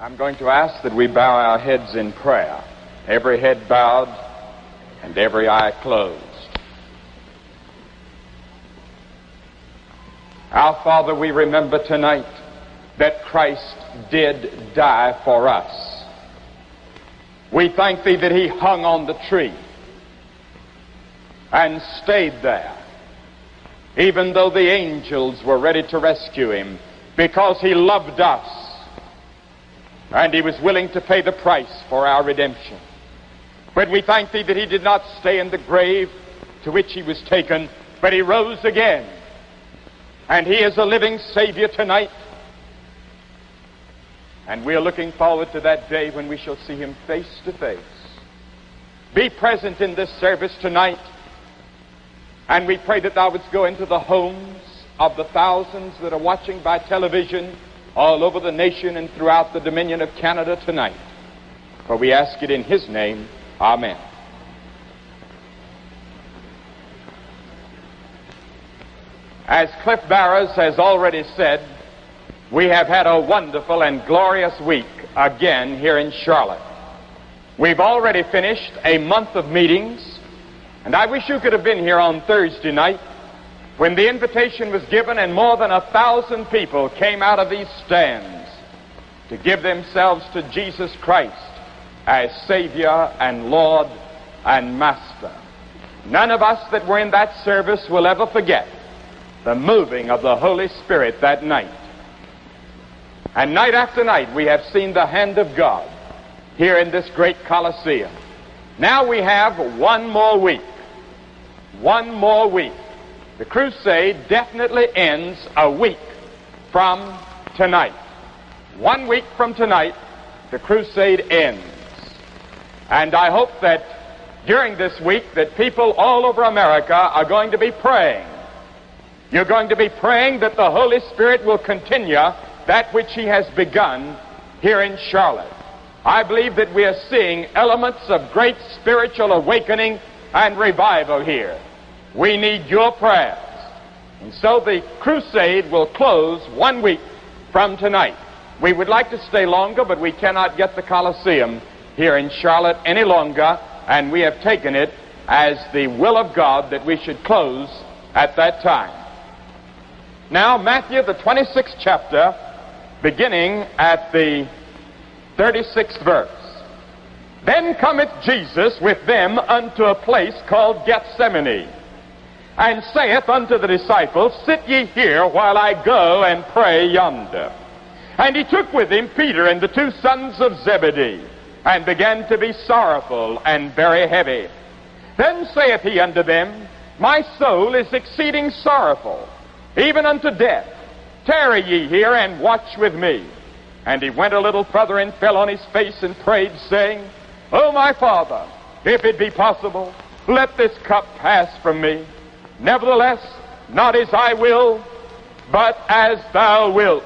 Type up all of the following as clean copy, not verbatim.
I'm going to ask that we bow our heads in prayer, every head bowed and every eye closed. Our Father, we remember tonight that Christ did die for us. We thank Thee that He hung on the tree and stayed there, even though the angels were ready to rescue Him, because He loved us and He was willing to pay the price for our redemption. But we thank Thee that He did not stay in the grave to which He was taken, but He rose again. And He is a living Savior tonight. And we are looking forward to that day when we shall see Him face to face. Be present in this service tonight. And we pray that Thou wouldst go into the homes of the thousands that are watching by television all over the nation and throughout the Dominion of Canada tonight. For we ask it in His name. Amen. As Cliff Barrows has already said, we have had a wonderful and glorious week again here in Charlotte. We've already finished a month of meetings, and I wish you could have been here on Thursday night when the invitation was given and more than 1,000 people came out of these stands to give themselves to Jesus Christ as Savior and Lord and Master. None of us that were in that service will ever forget the moving of the Holy Spirit that night. And night after night we have seen the hand of God here in this great Colosseum. Now we have one more week. One more week. The crusade definitely ends a week from tonight. 1 week from tonight, the crusade ends. And I hope that during this week that people all over America are going to be praying. You're going to be praying that the Holy Spirit will continue that which He has begun here in Charlotte. I believe that we are seeing elements of great spiritual awakening and revival here. We need your prayers. And so the crusade will close 1 week from tonight. We would like to stay longer, but we cannot get the Colosseum here in Charlotte any longer, and we have taken it as the will of God that we should close at that time. Now, Matthew, the 26th chapter, beginning at the 36th verse. Then cometh Jesus with them unto a place called Gethsemane, and saith unto the disciples, Sit ye here while I go and pray yonder. And He took with Him Peter and the 2 sons of Zebedee, and began to be sorrowful and very heavy. Then saith He unto them, My soul is exceeding sorrowful, even unto death. Tarry ye here and watch with me. And He went a little further and fell on His face and prayed, saying, O my Father, if it be possible, let this cup pass from me. Nevertheless, not as I will, but as Thou wilt.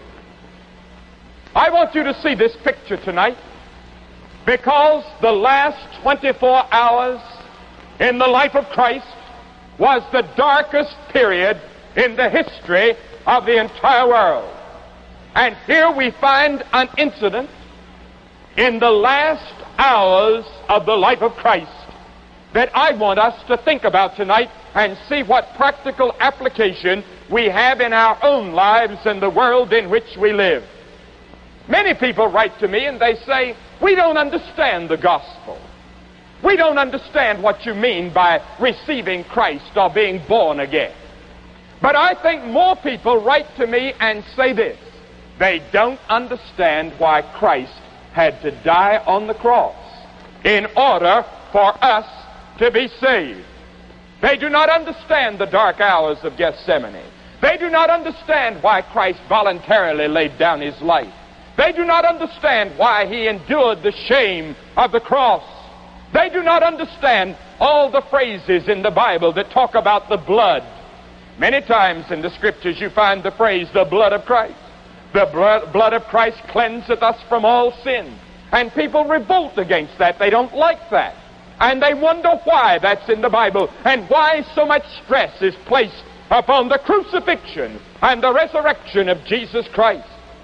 I want you to see this picture tonight, because the last 24 hours in the life of Christ was the darkest period in the history of the entire world. And here we find an incident in the last hours of the life of Christ that I want us to think about tonight and see what practical application we have in our own lives and the world in which we live. Many people write to me and they say, we don't understand the gospel. We don't understand what you mean by receiving Christ or being born again. But I think more people write to me and say this: they don't understand why Christ had to die on the cross in order for us to be saved. They do not understand the dark hours of Gethsemane. They do not understand why Christ voluntarily laid down His life. They do not understand why He endured the shame of the cross. They do not understand all the phrases in the Bible that talk about the blood. Many times in the Scriptures you find the phrase, the blood of Christ. The blood of Christ cleanseth us from all sin. And people revolt against that. They don't like that. And they wonder why that's in the Bible and why so much stress is placed upon the crucifixion and the resurrection of Jesus Christ.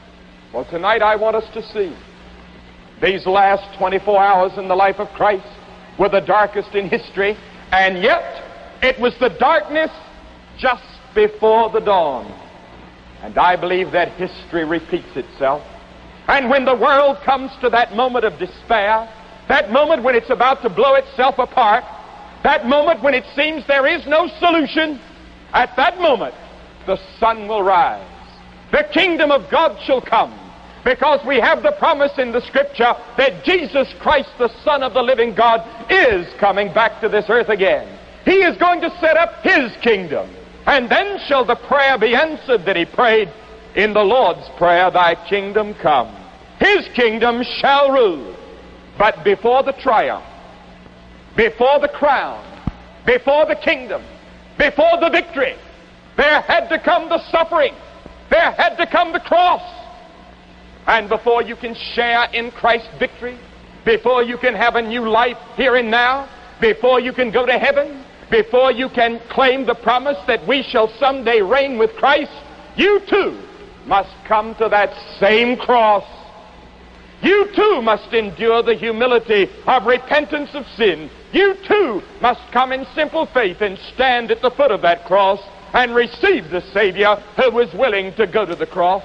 Well, tonight I want us to see these last 24 hours in the life of Christ were the darkest in history, and yet it was the darkness just before the dawn. And I believe that history repeats itself. And when the world comes to that moment of despair, that moment when it's about to blow itself apart, that moment when it seems there is no solution, at that moment the sun will rise. The kingdom of God shall come, because we have the promise in the Scripture that Jesus Christ, the Son of the living God, is coming back to this earth again. He is going to set up His kingdom. And then shall the prayer be answered that he prayed in the Lord's Prayer, Thy kingdom come. His kingdom shall rule. But before the triumph, before the crown, before the kingdom, before the victory, there had to come the suffering. There had to come the cross. And before you can share in Christ's victory, before you can have a new life here and now, before you can go to heaven, before you can claim the promise that we shall someday reign with Christ, you too must come to that same cross. You too must endure the humility of repentance of sin. You too must come in simple faith and stand at the foot of that cross and receive the Savior who was willing to go to the cross.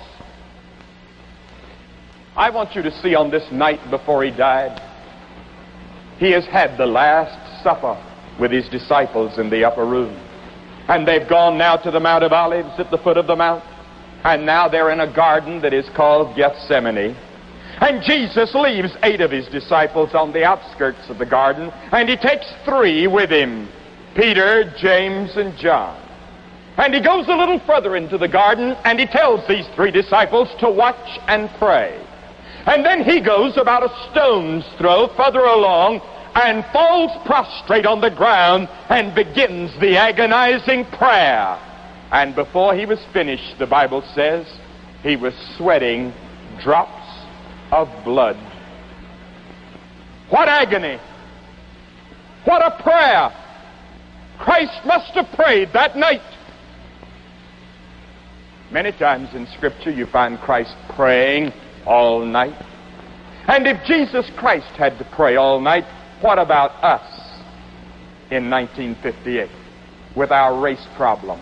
I want you to see on this night before he died, he has had the Last Supper with his disciples in the upper room. And they've gone now to the Mount of Olives at the foot of the mount. And now they're in a garden that is called Gethsemane. And Jesus leaves 8 of his disciples on the outskirts of the garden, and he takes 3 with him, Peter, James, and John. And he goes a little further into the garden, and he tells these 3 disciples to watch and pray. And then he goes about a stone's throw further along and falls prostrate on the ground and begins the agonizing prayer. And before he was finished, the Bible says, he was sweating drops of blood. What agony! What a prayer! Christ must have prayed that night. Many times in Scripture you find Christ praying all night. And if Jesus Christ had to pray all night, what about us in 1958 with our race problem,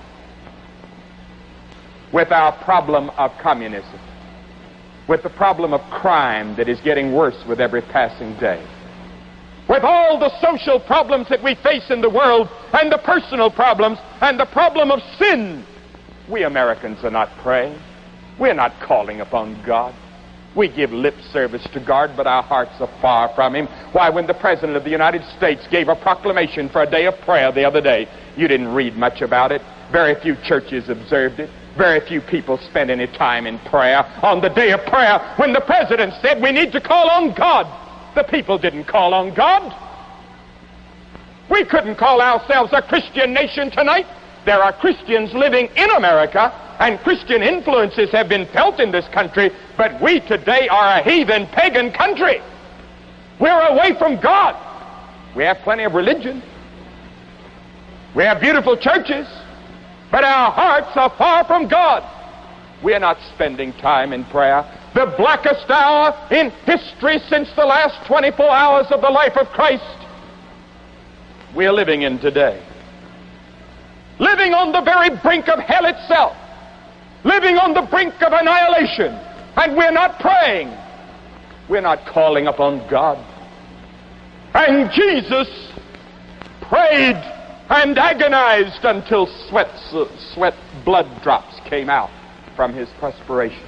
with our problem of communism, with the problem of crime that is getting worse with every passing day, with all the social problems that we face in the world and the personal problems and the problem of sin? We Americans are not praying. We're not calling upon God. We give lip service to God, but our hearts are far from Him. Why, when the President of the United States gave a proclamation for a day of prayer the other day, you didn't read much about it. Very few churches observed it. Very few people spent any time in prayer. On the day of prayer, when the President said we need to call on God, the people didn't call on God. We couldn't call ourselves a Christian nation tonight. There are Christians living in America, and Christian influences have been felt in this country, but we today are a heathen, pagan country. We're away from God. We have plenty of religion. We have beautiful churches, but our hearts are far from God. We are not spending time in prayer. The blackest hour in history since the last 24 hours of the life of Christ we are living in today. Living on the very brink of hell itself. Living on the brink of annihilation. And we're not praying. We're not calling upon God. And Jesus prayed and agonized until sweat blood drops came out from his perspiration.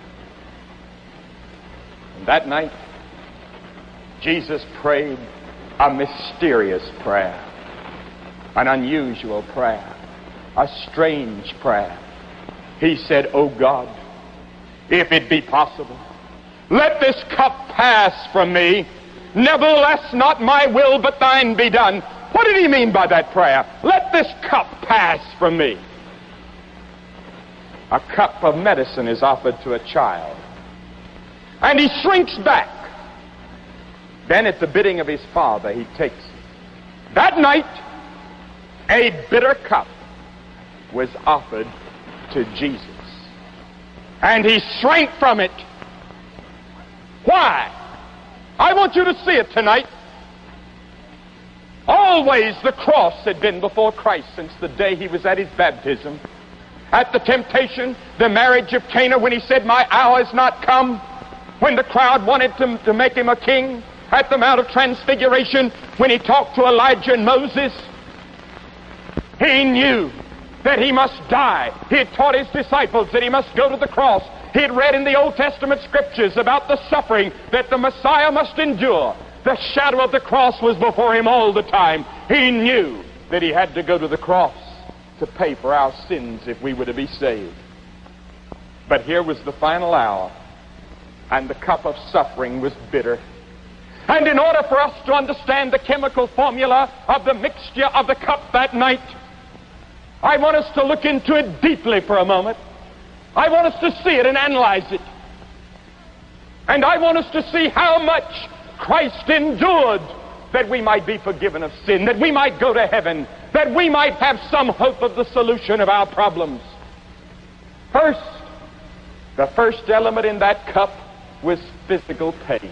And that night, Jesus prayed a mysterious prayer, an unusual prayer, a strange prayer. He said, "O God, if it be possible, let this cup pass from me. Nevertheless, not my will, but thine be done." What did he mean by that prayer? Let this cup pass from me. A cup of medicine is offered to a child, and he shrinks back. Then at the bidding of his father, he takes it. That night, a bitter cup was offered to Jesus, and he shrank from it Why? I want you to see it tonight. Always the cross had been before Christ since the day he was at his baptism. At the temptation, the marriage of Cana, when he said, "My hour is not come," when the crowd wanted to make him a king, at the Mount of Transfiguration, when he talked to Elijah and Moses, he knew that he must die. He had taught his disciples that he must go to the cross. He had read in the Old Testament scriptures about the suffering that the Messiah must endure. The shadow of the cross was before him all the time. He knew that he had to go to the cross to pay for our sins if we were to be saved. But here was the final hour, and the cup of suffering was bitter. And in order for us to understand the chemical formula of the mixture of the cup that night, I want us to look into it deeply for a moment. I want us to see it and analyze it. And I want us to see how much Christ endured that we might be forgiven of sin, that we might go to heaven, that we might have some hope of the solution of our problems. First, the first element in that cup was physical pain.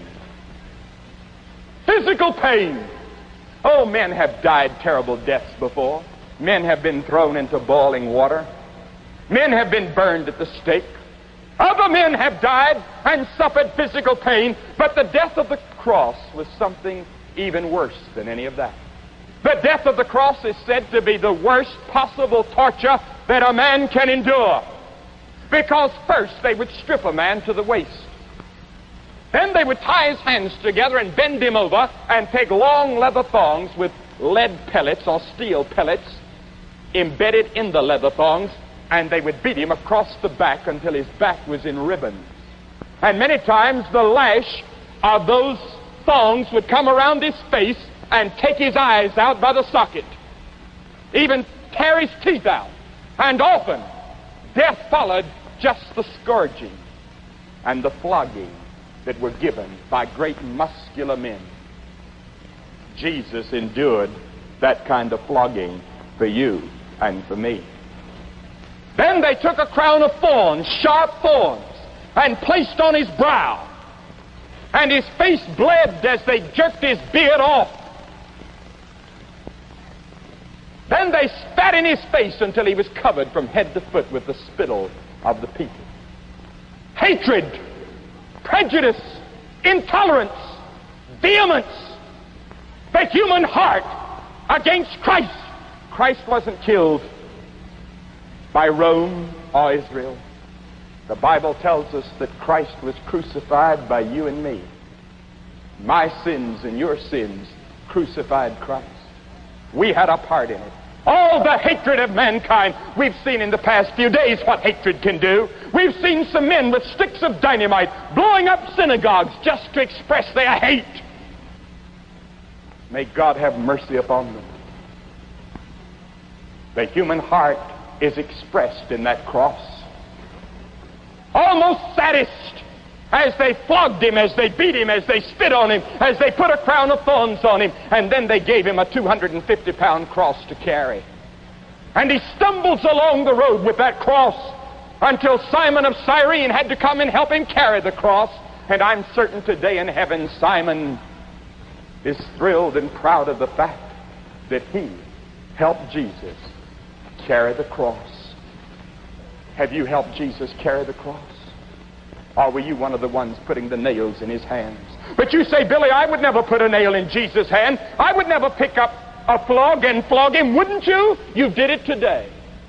Physical pain. Oh, men have died terrible deaths before. Men have been thrown into boiling water. Men have been burned at the stake. Other men have died and suffered physical pain, but the death of the cross was something even worse than any of that. The death of the cross is said to be the worst possible torture that a man can endure. Because first they would strip a man to the waist. Then they would tie his hands together and bend him over and take long leather thongs with lead pellets or steel pellets embedded in the leather thongs, and they would beat him across the back until his back was in ribbons. And many times the lash of those thongs would come around his face and take his eyes out by the socket, even tear his teeth out. And often death followed just the scourging and the flogging that were given by great muscular men. Jesus endured that kind of flogging for you and for me. Then they took a crown of thorns, sharp thorns, and placed on his brow. And his face bled as they jerked his beard off. Then they spat in his face until he was covered from head to foot with the spittle of the people. Hatred, prejudice, intolerance, vehemence, the human heart against Christ. Christ wasn't killed by Rome or Israel. The Bible tells us that Christ was crucified by you and me. My sins and your sins crucified Christ. We had a part in it. All the hatred of mankind. We've seen in the past few days what hatred can do. We've seen some men with sticks of dynamite blowing up synagogues just to express their hate. May God have mercy upon them. The human heart is expressed in that cross. Almost saddest, as they flogged him, as they beat him, as they spit on him, as they put a crown of thorns on him, and then they gave him a 250-pound cross to carry. And he stumbles along the road with that cross until Simon of Cyrene had to come and help him carry the cross. And I'm certain today in heaven Simon is thrilled and proud of the fact that he helped Jesus carry the cross. Have you helped Jesus carry the cross? Or were you one of the ones putting the nails in his hands? But you say, Billy, I would never put a nail in Jesus' hand. I would never pick up a flog and flog him, wouldn't you? You did it today.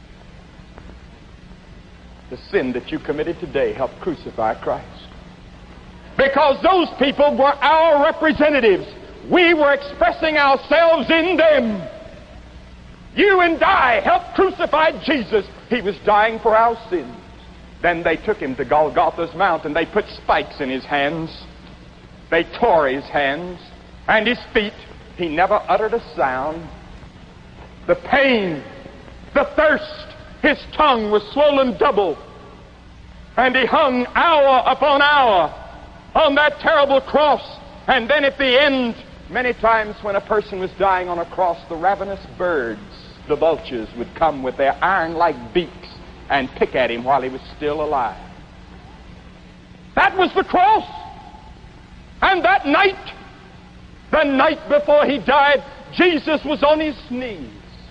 The sin that you committed today helped crucify Christ. Because those people were our representatives. We were expressing ourselves in them. You and I helped crucify Jesus. He was dying for our sins. Then they took him to Golgotha's Mount and they put spikes in his hands. They tore his hands and his feet. He never uttered a sound. The pain, the thirst, his tongue was swollen double. And he hung hour upon hour on that terrible cross. And then at the end, many times when a person was dying on a cross, the ravenous birds, the vultures, would come with their iron-like beaks and pick at him while he was still alive. That was the cross. That night, the night before he died, Jesus was on his knees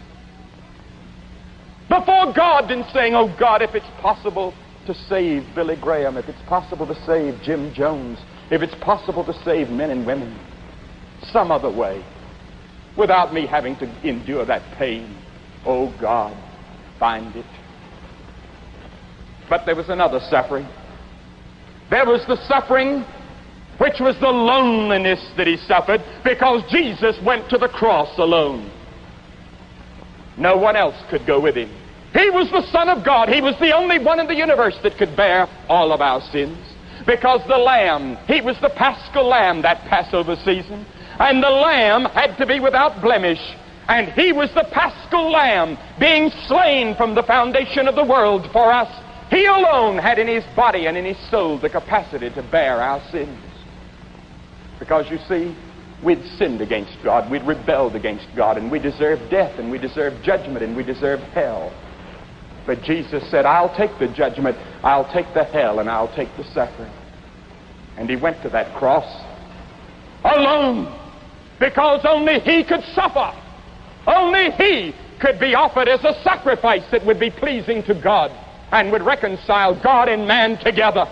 before God and saying, oh God, if it's possible to save Billy Graham, if it's possible to save Jim Jones, if it's possible to save men and women some other way without me having to endure that pain, oh God, find it. But there was another suffering. There was the suffering which was the loneliness that he suffered because Jesus went to the cross alone. No one else could go with him. He was the Son of God. He was the only one in the universe that could bear all of our sins. Because the Lamb, he was the Paschal Lamb that Passover season. And the Lamb had to be without blemish. And he was the Paschal Lamb being slain from the foundation of the world for us. He alone had in his body and in his soul the capacity to bear our sins. Because you see, we'd sinned against God, we'd rebelled against God, and we deserved death, and we deserved judgment, and we deserved hell. But Jesus said, I'll take the judgment, I'll take the hell, and I'll take the suffering. And he went to that cross alone, because only he could suffer. Only he could be offered as a sacrifice that would be pleasing to God and would reconcile God and man together.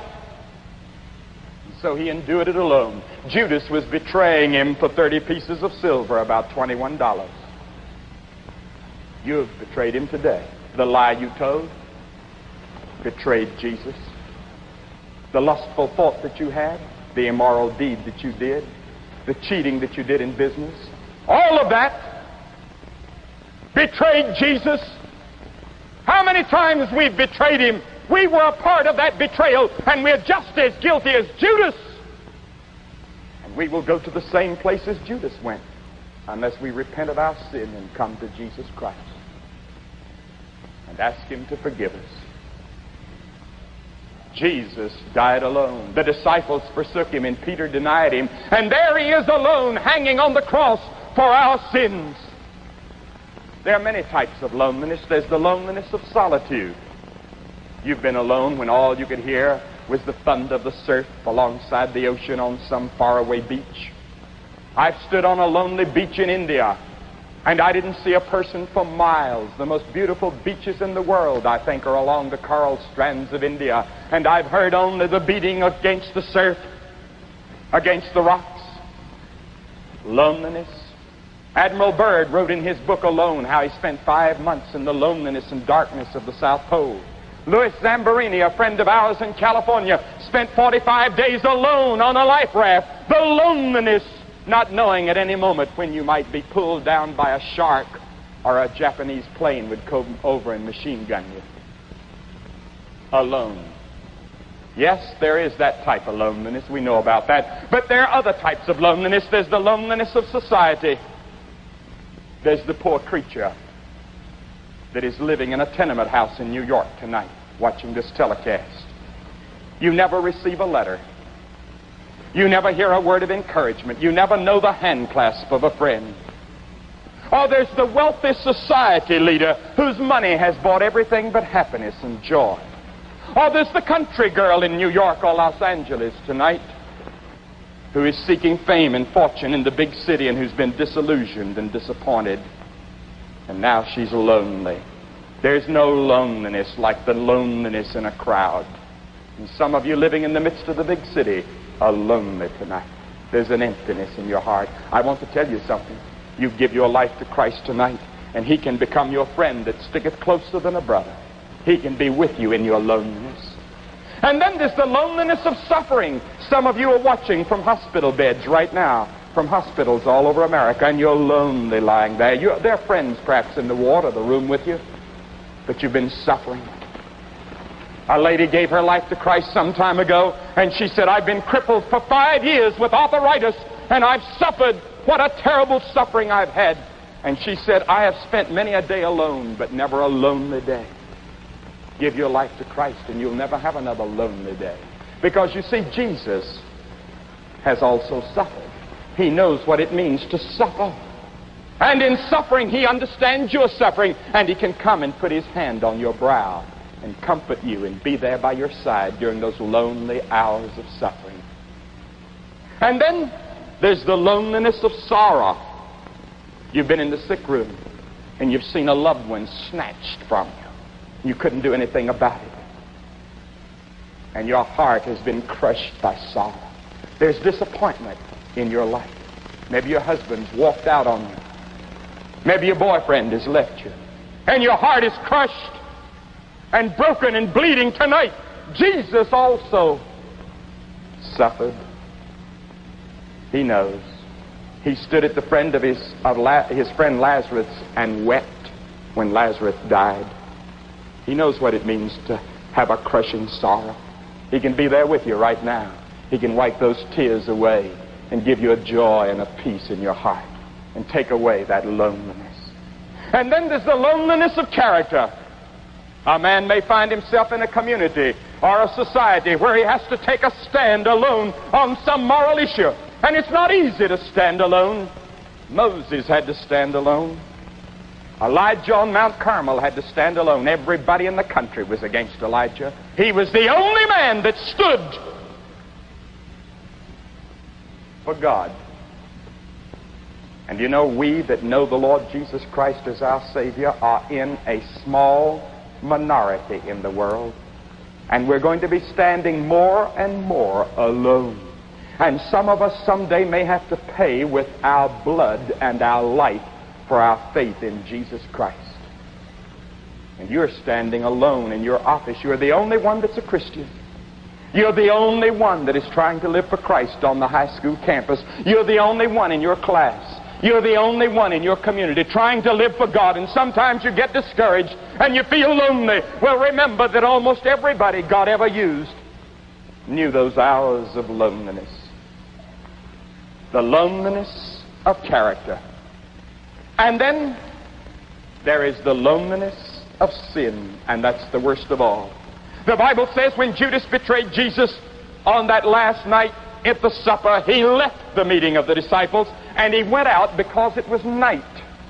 So he endured it alone. Judas was betraying him for 30 pieces of silver, about $21. You have betrayed him today. The lie you told betrayed Jesus. The lustful thought that you had, the immoral deed that you did, the cheating that you did in business, all of that betrayed Jesus. How many times we've betrayed him? We were a part of that betrayal, and we're just as guilty as Judas. And we will go to the same place as Judas went unless we repent of our sin and come to Jesus Christ and ask him to forgive us. Jesus died alone. The disciples forsook him, and Peter denied him. And there he is alone, hanging on the cross for our sins. There are many types of loneliness. There's the loneliness of solitude. You've been alone when all you could hear was the thunder of the surf alongside the ocean on some faraway beach. I've stood on a lonely beach in India, and I didn't see a person for miles. The most beautiful beaches in the world, I think, are along the coral strands of India. And I've heard only the beating against the surf, against the rocks. Loneliness. Admiral Byrd wrote in his book Alone how he spent 5 months in the loneliness and darkness of the South Pole. Louis Zamborini, a friend of ours in California, spent 45 days alone on a life raft. The loneliness, not knowing at any moment when you might be pulled down by a shark or a Japanese plane would come over and machine gun you. Alone. Yes, there is that type of loneliness. We know about that. But there are other types of loneliness. There's the loneliness of society. There's the poor creature that is living in a tenement house in New York tonight, watching this telecast. You never receive a letter. You never hear a word of encouragement. You never know the hand clasp of a friend. Or there's the wealthy society leader whose money has bought everything but happiness and joy. Or there's the country girl in New York or Los Angeles tonight who is seeking fame and fortune in the big city and who's been disillusioned and disappointed. And now she's lonely. There's no loneliness like the loneliness in a crowd. And some of you living in the midst of the big city are lonely tonight. There's an emptiness in your heart. I want to tell you something. You give your life to Christ tonight, and he can become your friend that sticketh closer than a brother. He can be with you in your loneliness. And then there's the loneliness of suffering. Some of you are watching from hospital beds right now, from hospitals all over America, and you're lonely lying there. There are friends perhaps in the ward or the room with you, but you've been suffering. A lady gave her life to Christ some time ago, and she said, I've been crippled for 5 years with arthritis, and I've suffered. What a terrible suffering I've had. And she said, I have spent many a day alone, but never a lonely day. Give your life to Christ, and you'll never have another lonely day. Because you see, Jesus has also suffered. He knows what it means to suffer. And in suffering, he understands your suffering, and he can come and put his hand on your brow and comfort you and be there by your side during those lonely hours of suffering. And then There's the loneliness of sorrow. You've been in the sick room and you've seen a loved one snatched from you. You couldn't do anything about it. And your heart has been crushed by sorrow. There's disappointment in your life. Maybe your husband's walked out on you. Maybe your boyfriend has left you. And your heart is crushed and broken and bleeding tonight. Jesus also suffered. He knows. He stood at the friend of his friend Lazarus and wept when Lazarus died. He knows what it means to have a crushing sorrow. He can be there with you right now. He can wipe those tears away and give you a joy and a peace in your heart and take away that loneliness. And then there's the loneliness of character. A man may find himself in a community or a society where he has to take a stand alone on some moral issue. And it's not easy to stand alone. Moses had to stand alone. Elijah on Mount Carmel had to stand alone. Everybody in the country was against Elijah. He was the only man that stood for God. And you know, we that know the Lord Jesus Christ as our Savior are in a small minority in the world. And we're going to be standing more and more alone. And some of us someday may have to pay with our blood and our life for our faith in Jesus Christ. And you're standing alone in your office. You're the only one that's a Christian. You're the only one that is trying to live for Christ on the high school campus. You're the only one in your class. You're the only one in your community trying to live for God. And sometimes you get discouraged and you feel lonely. Well, remember that almost everybody God ever used knew those hours of loneliness. The loneliness of character. And then there is the loneliness of sin, and that's the worst of all. The Bible says when Judas betrayed Jesus on that last night at the supper, he left the meeting of the disciples and he went out because it was night.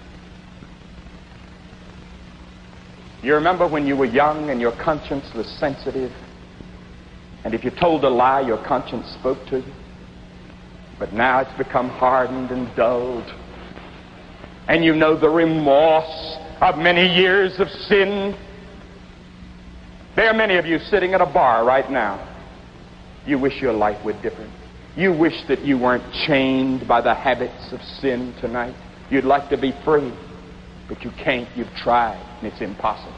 You remember when you were young and your conscience was sensitive, and if you told a lie, your conscience spoke to you? But now it's become hardened and dulled. And you know the remorse of many years of sin. There are many of you sitting at a bar right now. You wish your life were different. You wish that you weren't chained by the habits of sin tonight. You'd like to be free, but you can't. You've tried, and it's impossible.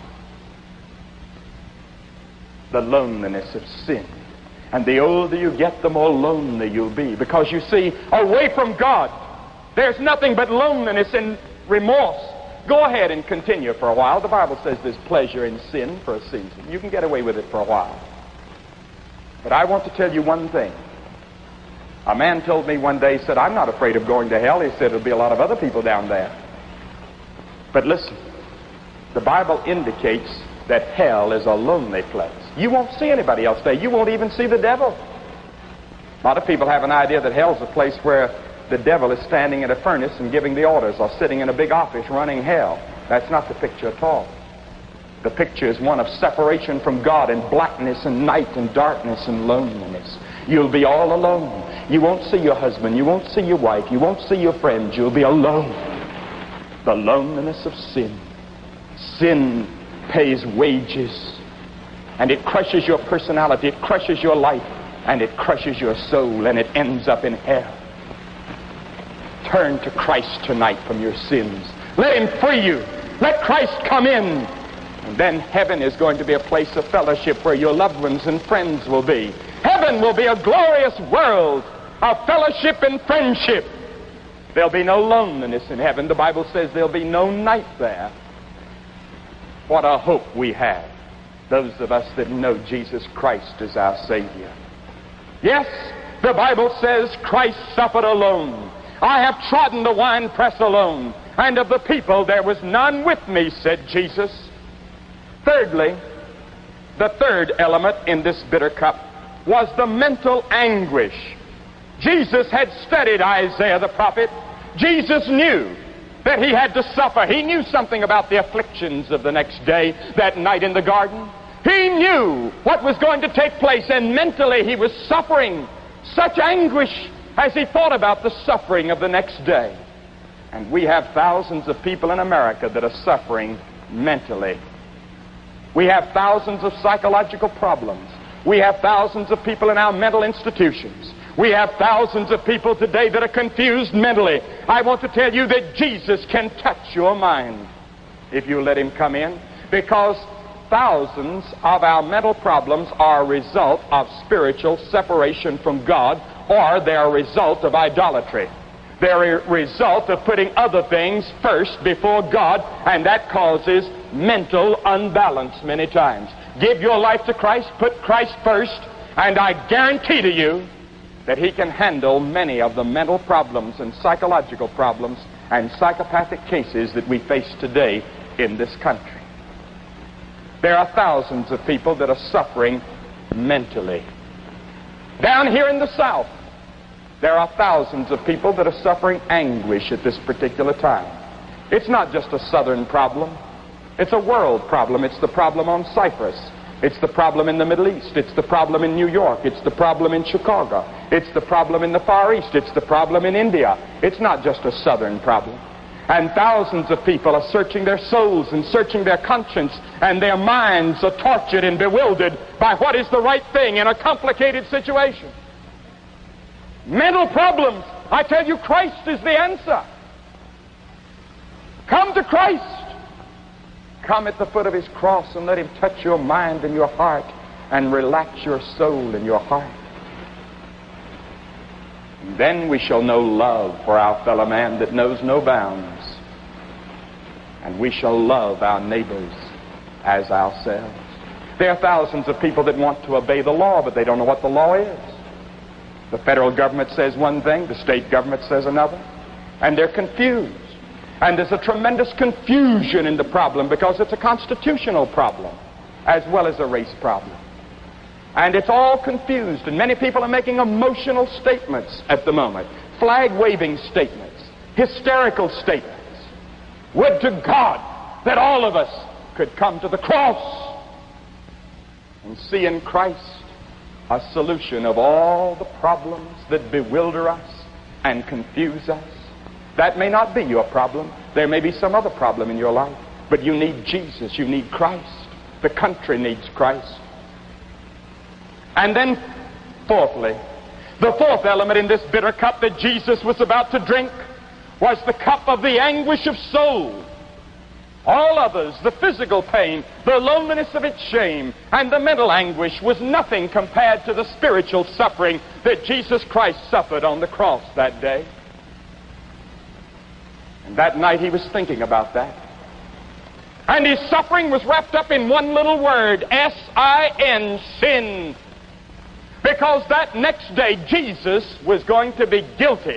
The loneliness of sin. And the older you get, the more lonely you'll be. Because you see, away from God, there's nothing but loneliness and remorse. Go ahead and continue for a while. The Bible says there's pleasure in sin for a season. You can get away with it for a while. But I want to tell you one thing. A man told me one day, he said, I'm not afraid of going to hell. He said, there'll be a lot of other people down there. But listen, the Bible indicates that hell is a lonely place. You won't see anybody else there. You won't even see the devil. A lot of people have an idea that hell's a place where the devil is standing in a furnace and giving the orders, or sitting in a big office running hell. That's not the picture at all. The picture is one of separation from God and blackness and night and darkness and loneliness. You'll be all alone. You won't see your husband. You won't see your wife. You won't see your friends. You'll be alone. The loneliness of sin. Sin pays wages. And it crushes your personality. It crushes your life. And it crushes your soul. And it ends up in hell. Turn to Christ tonight from your sins. Let Him free you. Let Christ come in. And then heaven is going to be a place of fellowship where your loved ones and friends will be. Heaven will be a glorious world of fellowship and friendship. There'll be no loneliness in heaven. The Bible says there'll be no night there. What a hope we have, those of us that know Jesus Christ as our Savior. Yes, the Bible says Christ suffered alone. I have trodden the winepress alone, and of the people there was none with me, said Jesus. Thirdly, the third element in this bitter cup was the mental anguish. Jesus had studied Isaiah the prophet. Jesus knew that he had to suffer. He knew something about the afflictions of the next day, that night in the garden. He knew what was going to take place, and mentally he was suffering such anguish Has he thought about the suffering of the next day? And we have thousands of people in America that are suffering mentally. We have thousands of psychological problems. We have thousands of people in our mental institutions. We have thousands of people today that are confused mentally. I want to tell you that Jesus can touch your mind if you let him come in, because thousands of our mental problems are a result of spiritual separation from God, or they're a result of idolatry. They're a result of putting other things first before God, and that causes mental unbalance many times. Give your life to Christ, put Christ first, and I guarantee to you that he can handle many of the mental problems and psychological problems and psychopathic cases that we face today in this country. There are thousands of people that are suffering mentally. Down here in the South, there are thousands of people that are suffering anguish at this particular time. It's not just a Southern problem. It's a world problem. It's the problem on Cyprus. It's the problem in the Middle East. It's the problem in New York. It's the problem in Chicago. It's the problem in the Far East. It's the problem in India. It's not just a Southern problem. And thousands of people are searching their souls and searching their conscience, and their minds are tortured and bewildered by what is the right thing in a complicated situation. Mental problems. I tell you, Christ is the answer. Come to Christ. Come at the foot of his cross and let him touch your mind and your heart and relax your soul and your heart. And then we shall know love for our fellow man that knows no bounds. And we shall love our neighbors as ourselves. There are thousands of people that want to obey the law, but they don't know what the law is. The federal government says one thing, the state government says another, and they're confused. And there's a tremendous confusion in the problem because it's a constitutional problem as well as a race problem. And it's all confused, and many people are making emotional statements at the moment, flag-waving statements, hysterical statements. Would to God that all of us could come to the cross and see in Christ a solution of all the problems that bewilder us and confuse us. That may not be your problem. There may be some other problem in your life. But you need Jesus. You need Christ. The country needs Christ. And then, fourthly, the fourth element in this bitter cup that Jesus was about to drink was the cup of the anguish of soul. All others, the physical pain, the loneliness of its shame, and the mental anguish was nothing compared to the spiritual suffering that Jesus Christ suffered on the cross that day. And that night he was thinking about that. And his suffering was wrapped up in one little word, S-I-N, sin. Because that next day Jesus was going to be guilty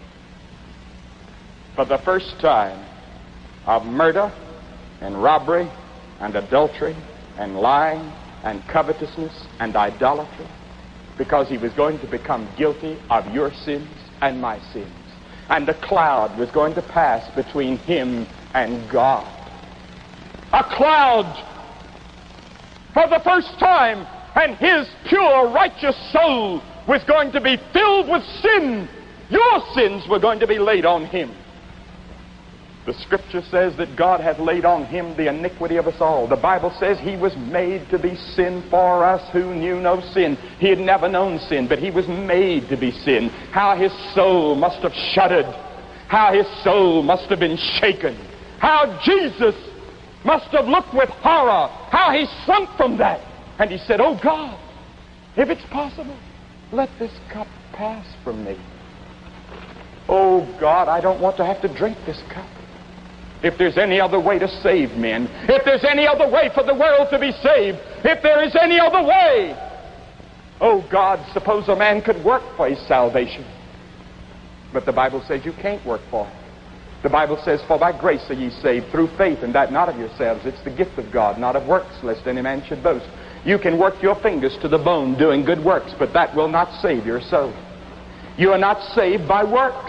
for the first time of murder and robbery and adultery and lying and covetousness and idolatry, because he was going to become guilty of your sins and my sins. And a cloud was going to pass between him and God. A cloud for the first time, and his pure, righteous soul was going to be filled with sin. Your sins were going to be laid on him. The scripture says that God hath laid on him the iniquity of us all. The Bible says he was made to be sin for us who knew no sin. He had never known sin, but he was made to be sin. How his soul must have shuddered. How his soul must have been shaken. How Jesus must have looked with horror. How he sunk from that. And he said, "Oh God, if it's possible, let this cup pass from me. Oh God, I don't want to have to drink this cup. If there's any other way to save men, if there's any other way for the world to be saved, if there is any other way, oh God, suppose a man could work for his salvation." But the Bible says you can't work for it. The Bible says, "For by grace are ye saved through faith, and that not of yourselves. It's the gift of God, not of works, lest any man should boast." You can work your fingers to the bone doing good works, but that will not save your soul. You are not saved by works.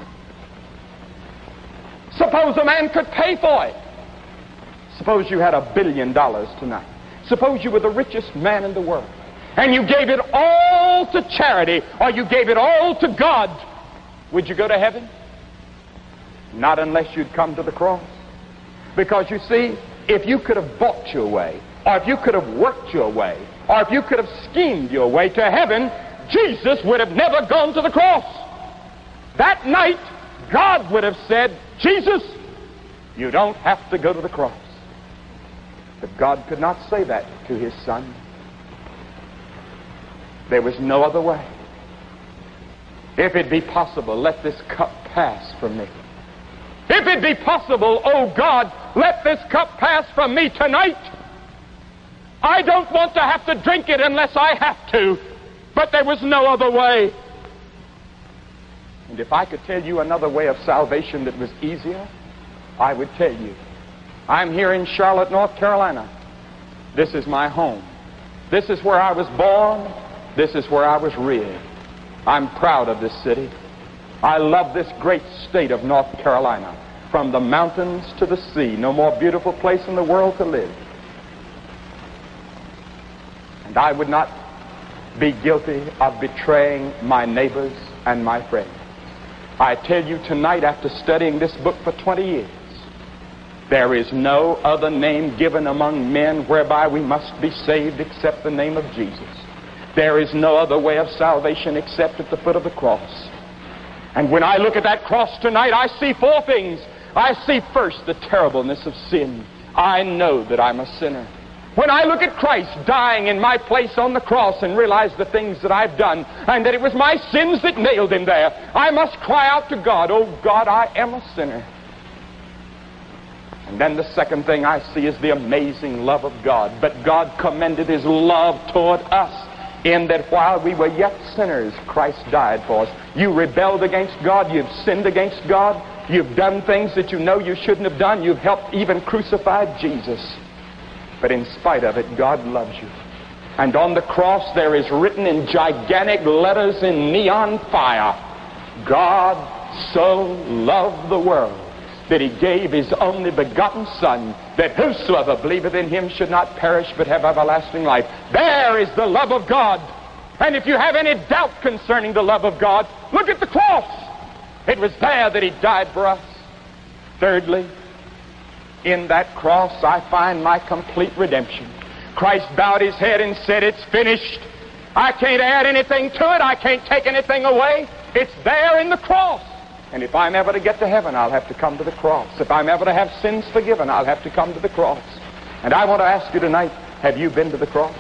Suppose a man could pay for it. Suppose you had $1 billion tonight. Suppose you were the richest man in the world, and you gave it all all to charity, or you gave it all to God, would you go to heaven? Not unless you'd come to the cross. Because you see, if you could have bought your way, or if you could have worked your way, or if you could have schemed your way to heaven, Jesus would have never gone to the cross. That night, God would have said, Jesus, you don't have to go to the cross. But God could not say that to his Son. There was no other way. If it be possible, let this cup pass from me. If it be possible, oh God, let this cup pass from me tonight. I don't want to have to drink it unless I have to, but there was no other way. And if I could tell you another way of salvation that was easier, I would tell you. I'm here in Charlotte, North Carolina. This is my home. This is where I was born. This is where I was reared. I'm proud of this city. I love this great state of North Carolina. From the mountains to the sea, no more beautiful place in the world to live. And I would not be guilty of betraying my neighbors and my friends. I tell you tonight, after studying this book for 20 years, there is no other name given among men whereby we must be saved except the name of Jesus. There is no other way of salvation except at the foot of the cross. And when I look at that cross tonight, I see four things. I see first the terribleness of sin. I know that I'm a sinner. When I look at Christ dying in my place on the cross and realize the things that I've done and that it was my sins that nailed him there, I must cry out to God, oh God, I am a sinner. And then the second thing I see is the amazing love of God. But God commended his love toward us in that while we were yet sinners, Christ died for us. You rebelled against God. You've sinned against God. You've done things that you know you shouldn't have done. You've helped even crucify Jesus. But in spite of it, God loves you. And on the cross there is written in gigantic letters in neon fire, God so loved the world that he gave his only begotten Son, that whosoever believeth in him should not perish but have everlasting life. There is the love of God. And if you have any doubt concerning the love of God, look at the cross. It was there that he died for us. Thirdly, in that cross I find my complete redemption. Christ bowed his head and said, it's finished. I can't add anything to it. I can't take anything away. It's there in the cross. And if I'm ever to get to heaven, I'll have to come to the cross. If I'm ever to have sins forgiven, I'll have to come to the cross. And I want to ask you tonight, have you been to the cross?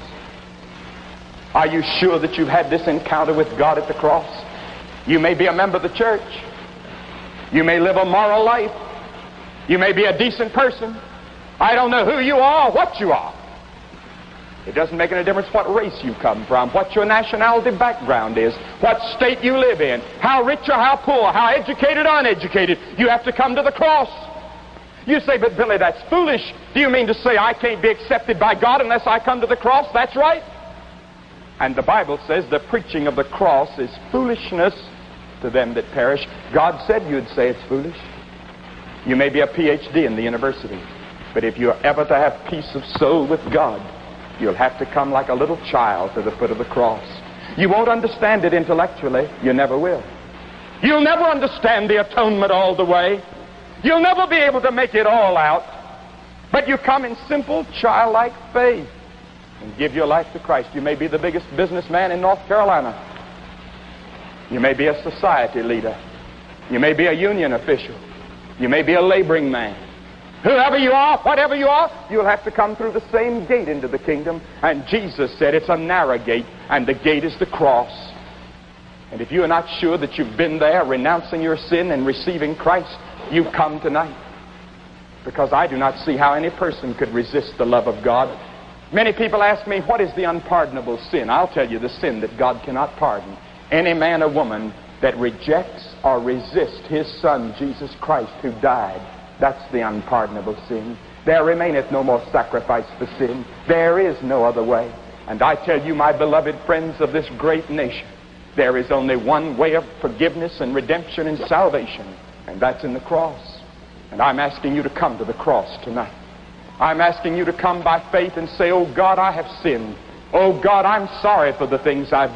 Are you sure that you've had this encounter with God at the cross? You may be a member of the church. You may live a moral life. You may be a decent person. I don't know who you are or what you are. It doesn't make any difference what race you come from, what your nationality background is, what state you live in, how rich or how poor, how educated or uneducated. You have to come to the cross. You say, but Billy, that's foolish. Do you mean to say I can't be accepted by God unless I come to the cross? That's right. And the Bible says the preaching of the cross is foolishness to them that perish. God said you'd say it's foolish. You may be a PhD in the university, but if you're ever to have peace of soul with God, you'll have to come like a little child to the foot of the cross. You won't understand it intellectually. You never will. You'll never understand the atonement all the way. You'll never be able to make it all out. But you come in simple, childlike faith and give your life to Christ. You may be the biggest businessman in North Carolina. You may be a society leader. You may be a union official. You may be a laboring man. Whoever you are, whatever you are, you'll have to come through the same gate into the kingdom. And Jesus said it's a narrow gate, and the gate is the cross. And if you are not sure that you've been there renouncing your sin and receiving Christ, you come tonight. Because I do not see how any person could resist the love of God. Many people ask me, what is the unpardonable sin? I'll tell you the sin that God cannot pardon. Any man or woman that rejects or resists his Son, Jesus Christ, who died. That's the unpardonable sin. There remaineth no more sacrifice for sin. There is no other way. And I tell you, my beloved friends of this great nation, there is only one way of forgiveness and redemption and salvation, and that's in the cross. And I'm asking you to come to the cross tonight. I'm asking you to come by faith and say, oh God, I have sinned. Oh God, I'm sorry for the things I've done.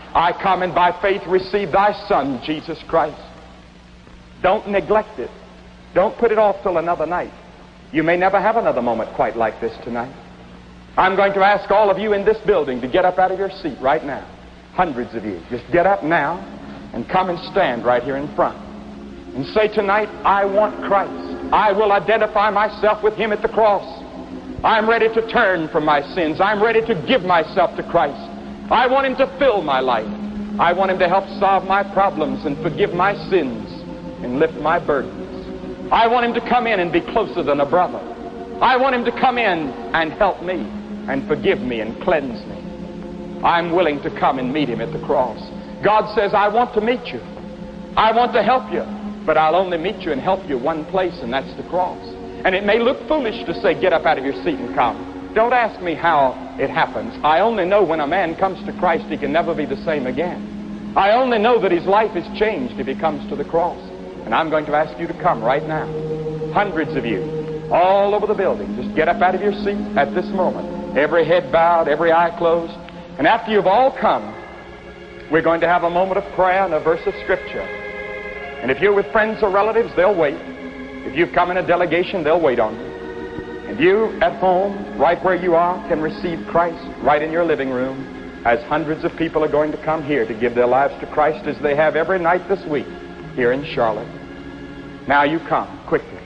I come and by faith receive thy Son, Jesus Christ. Don't neglect it. Don't put it off till another night. You may never have another moment quite like this tonight. I'm going to ask all of you in this building to get up out of your seat right now. Hundreds of you. Just get up now and come and stand right here in front. And say tonight, I want Christ. I will identify myself with Him at the cross. I'm ready to turn from my sins. I'm ready to give myself to Christ. I want Him to fill my life. I want Him to help solve my problems and forgive my sins and lift my burdens. I want Him to come in and be closer than a brother. I want Him to come in and help me and forgive me and cleanse me. I'm willing to come and meet Him at the cross. God says, I want to meet you. I want to help you. But I'll only meet you and help you one place, and that's the cross. And it may look foolish to say, get up out of your seat and come. Don't ask me how it happens. I only know when a man comes to Christ, he can never be the same again. I only know that his life is changed if he comes to the cross. And I'm going to ask you to come right now. Hundreds of you, all over the building, just get up out of your seat at this moment. Every head bowed, every eye closed. And after you've all come, we're going to have a moment of prayer and a verse of Scripture. And if you're with friends or relatives, they'll wait. If you've come in a delegation, they'll wait on you. And you at home, right where you are, can receive Christ right in your living room, as hundreds of people are going to come here to give their lives to Christ as they have every night this week here in Charlotte. Now you come, quickly.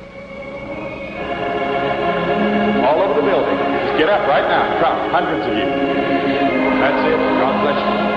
All over the building. Just get up right now. Come, hundreds of you. That's it. God bless you.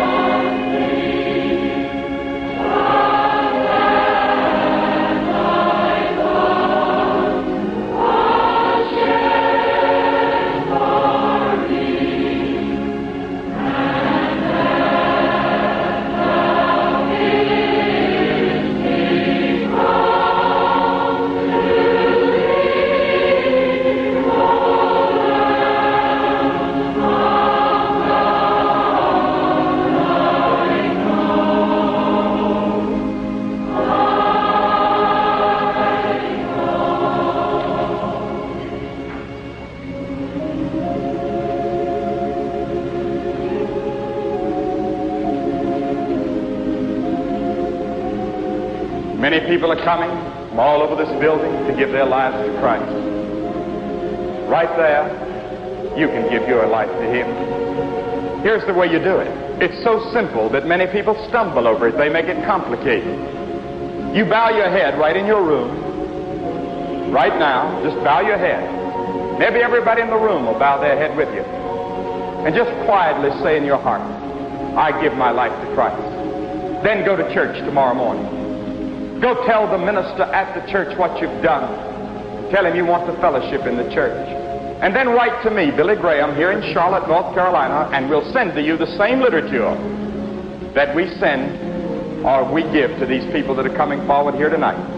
Many people are coming from all over this building to give their lives to Christ. Right there, you can give your life to Him. Here's the way you do it. It's so simple that many people stumble over it. They make it complicated. You bow your head right in your room. Right now, just bow your head. Maybe everybody in the room will bow their head with you. And just quietly say in your heart, I give my life to Christ. Then go to church tomorrow morning. Go tell the minister at the church what you've done. Tell him you want the fellowship in the church. And then write to me, Billy Graham, here in Charlotte, North Carolina, and we'll send to you the same literature that we send or we give to these people that are coming forward here tonight.